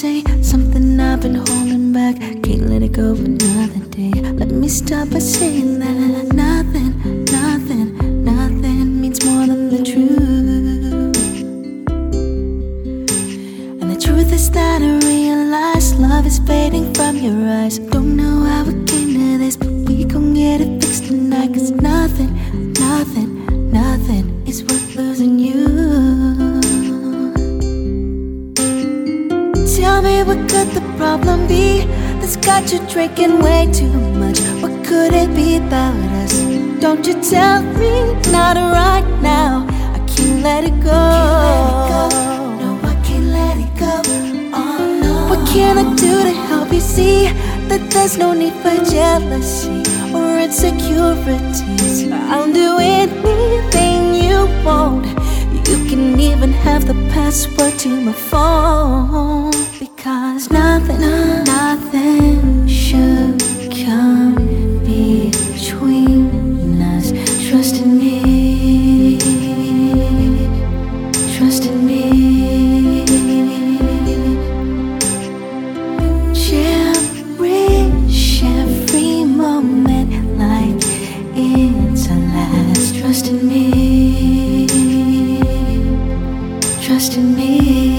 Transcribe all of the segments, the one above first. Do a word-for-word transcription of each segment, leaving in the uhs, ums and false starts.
say something I've been holding back. Can't let it go another day. Let me stop by saying that nothing, nothing, nothing means more than the truth. And the truth is that I realize love is fading from your eyes. Don't know how we came to this, but we gon' get it fixed tonight. Cause nothing, nothing, nothing is worth losing you. Tell me, what could the problem be that's got you drinking way too much? What could it be about us? Don't you tell me, not right now. I can't let it go. No, I can't let it go. Oh no. What can I do to help you see that there's no need for jealousy or insecurities? I'll do anything you want. You can even have the password to my phone. Because nothing, nothing should come between us. Trust in me, trust in me. Cherish every moment like it's our last. Trust in me, trust in me.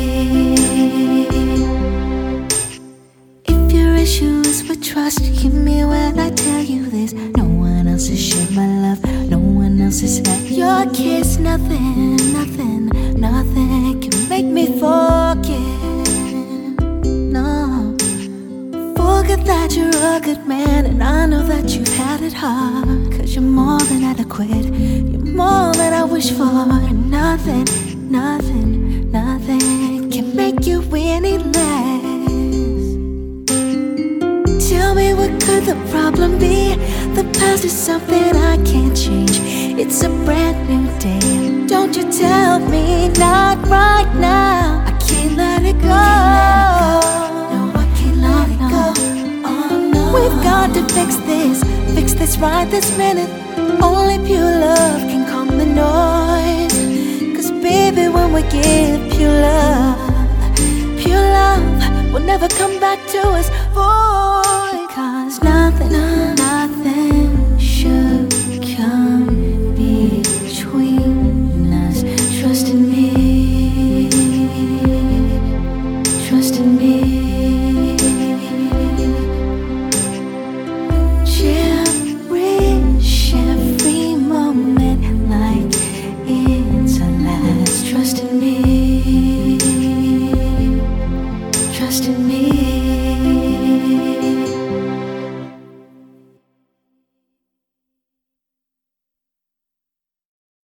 If your issue is with trust, hear me when I tell you this. No one else has shared my love. No one else has had your kiss. Nothing, nothing, nothing can make me forget. No, forget that you're a good man, and I know that you've had it hard. Cause you're more than adequate. You're more than I wish for. And nothing, nothing, nothing can make you any less. Tell me, what could the problem be? The past is something I can't change. It's a brand new day. Don't you tell me, not right now. I can't let it go. No, I can't let it go. Oh no. We've got to fix this, fix this right this minute. Only pure love can calm the noise. Cause baby, when we give pure love,